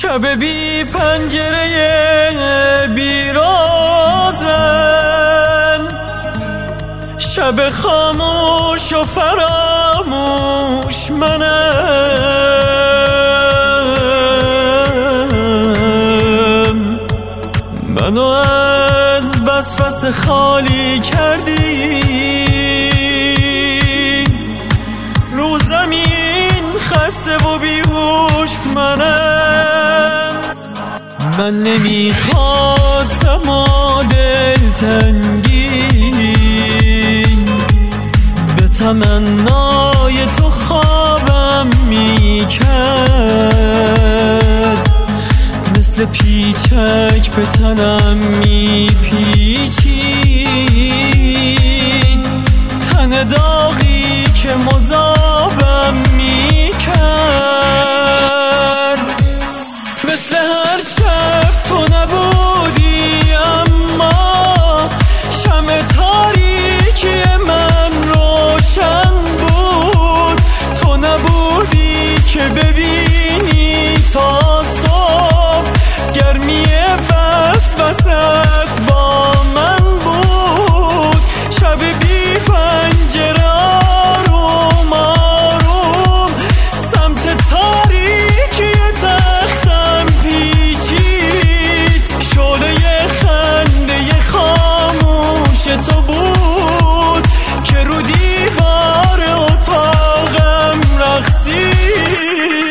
شب بی پنجره بیرازن، شب خاموش و فراموش منم. منو از بس فس خالی کردی، رو زمین خسته و بیهوش منم. من نمیخواستم و دلتنگی به تمنای تو خوابم میکرد، مثل پیچک به تنم میپیچید، تن داغی که مذابم میکرد. مثل هر شب تو نبودی، اما شمع تاریکی من روشن بود. تو نبودی که ببینی تا صبح، گرمی وسوست با من بود. شب بی پنجره آروم آروم سمت تاریکی تختم پیچید، شعله خنده خاموش تو بود که رو دیوار اتاقم رقصید.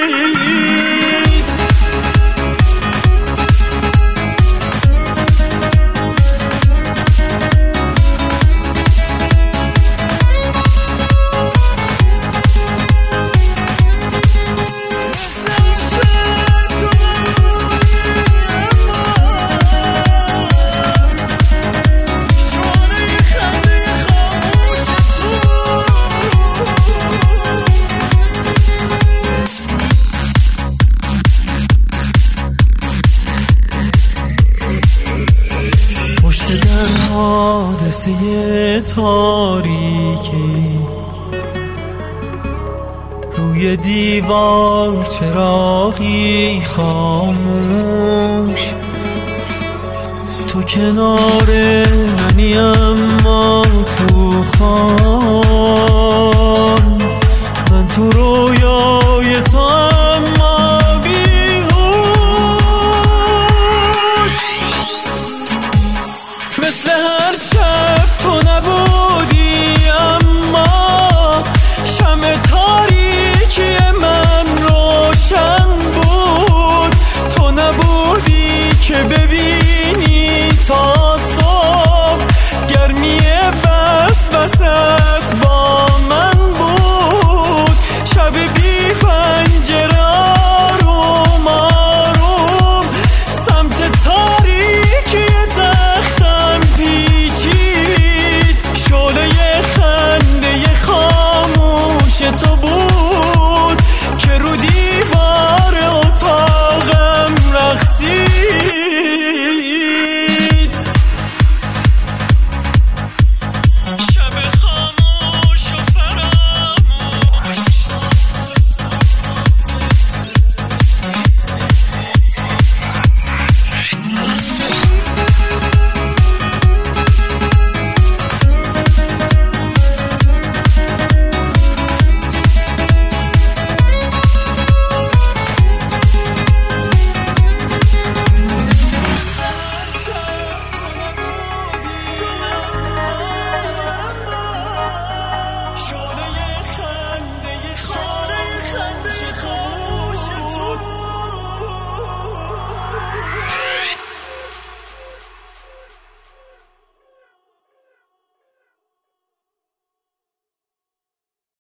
در حادثه تاریکی روی دیوار چراغی خاموش، تو کنار منی اما تو خواب